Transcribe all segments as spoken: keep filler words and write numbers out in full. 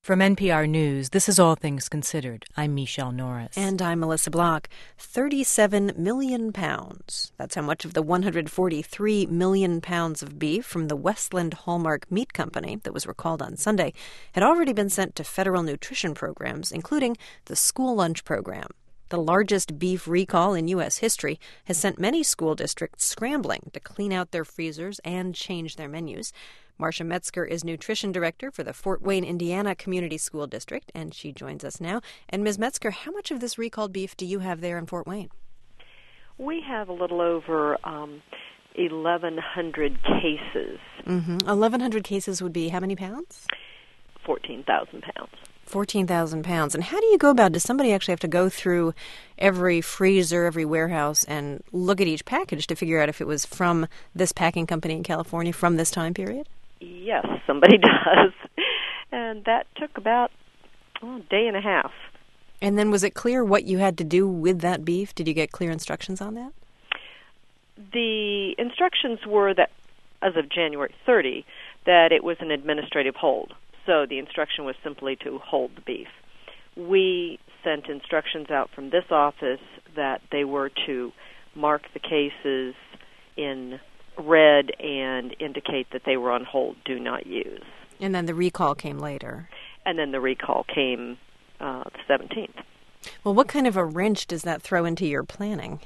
From N P R News, this is All Things Considered. I'm Michelle Norris. And I'm Melissa Block. thirty-seven million pounds. That's how much of the one hundred forty-three million pounds of beef from the Westland Hallmark Meat Company that was recalled on Sunday had already been sent to federal nutrition programs, including the school lunch program. The largest beef recall in U S history has sent many school districts scrambling to clean out their freezers and change their menus. Marcia Metzger is nutrition director for the Fort Wayne, Indiana Community School District, and she joins us now. And Miz Metzger, how much of this recalled beef do you have there in Fort Wayne? We have a little over um, eleven hundred cases. Mm-hmm. eleven hundred cases would be how many pounds? fourteen thousand pounds. fourteen thousand pounds. And how do you go about it? Does somebody actually have to go through every freezer, every warehouse, and look at each package to figure out if it was from this packing company in California from this time period? Yes, somebody does. And that took about oh, a day and a half. And then was it clear what you had to do with that beef? Did you get clear instructions on that? The instructions were that, as of January thirtieth, that it was an administrative hold. So the instruction was simply to hold the beef. We sent instructions out from this office that they were to mark the cases in red and indicate that they were on hold, do not use. And then the recall came later. And then the recall came uh, the seventeenth. Well, what kind of a wrench does that throw into your planning?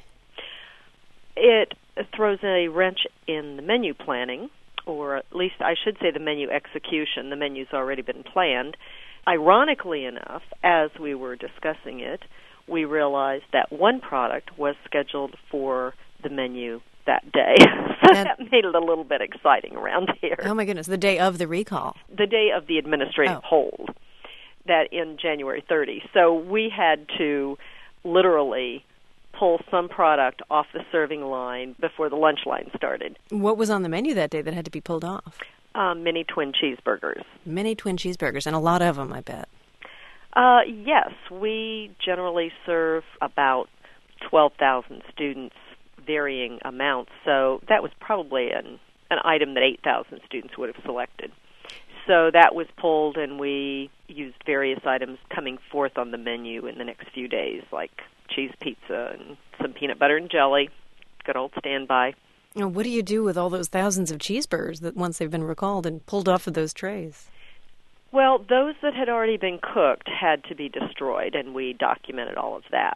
It throws a wrench in the menu planning, or at least I should say the menu execution. The menu's already been planned. Ironically enough, as we were discussing it, we realized that one product was scheduled for the menu that day. So that, that made it a little bit exciting around here. Oh, my goodness, the day of the recall. The day of the administrative oh. hold, that in January thirtieth. So we had to literally pull some product off the serving line before the lunch line started. What was on the menu that day that had to be pulled off? Um, mini twin cheeseburgers. Mini twin cheeseburgers, and a lot of them, I bet. Uh, yes, we generally serve about twelve thousand students, varying amounts, so that was probably an, an item that eight thousand students would have selected. So that was pulled, and we used various items coming forth on the menu in the next few days, like cheese pizza and some peanut butter and jelly, good old standby. You know, what do you do with all those thousands of cheeseburgers that once they've been recalled and pulled off of those trays? Well, those that had already been cooked had to be destroyed, and we documented all of that.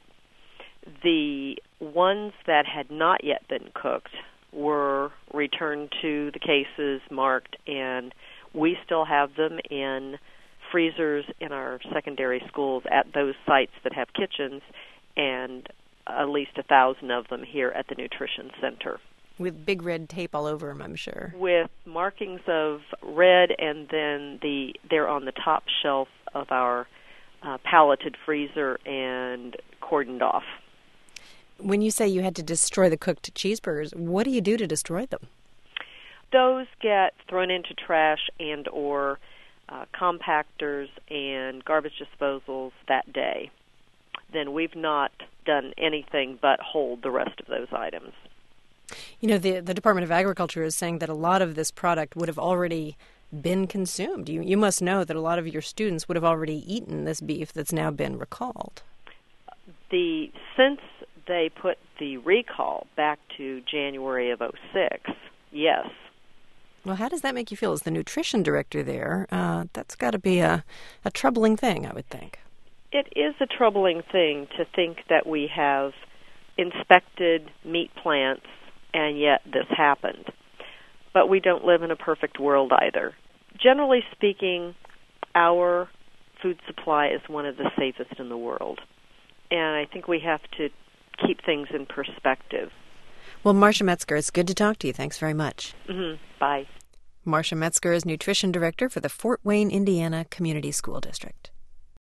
The ones that had not yet been cooked were returned to the cases, marked, and we still have them in freezers in our secondary schools at those sites that have kitchens, and at least a thousand of them here at the Nutrition Center. With big red tape all over them, I'm sure. With markings of red, and then the they're on the top shelf of our uh, palleted freezer and cordoned off. When you say you had to destroy the cooked cheeseburgers, what do you do to destroy them? Those get thrown into trash and or uh, compactors and garbage disposals that day. Then we've not done anything but hold the rest of those items. You know, the, the Department of Agriculture is saying that a lot of this product would have already been consumed. You, you must know that a lot of your students would have already eaten this beef that's now been recalled. The since they put the recall back to January of oh six, yes. Well, how does that make you feel as the nutrition director there? Uh, that's got to be a, a troubling thing, I would think. It is a troubling thing to think that we have inspected meat plants and yet this happened. But we don't live in a perfect world either. Generally speaking, our food supply is one of the safest in the world. And I think we have to keep things in perspective. Well, Marcia Metzger, it's good to talk to you. Thanks very much. Mm-hmm. Bye. Marcia Metzger is nutrition director for the Fort Wayne, Indiana Community School District.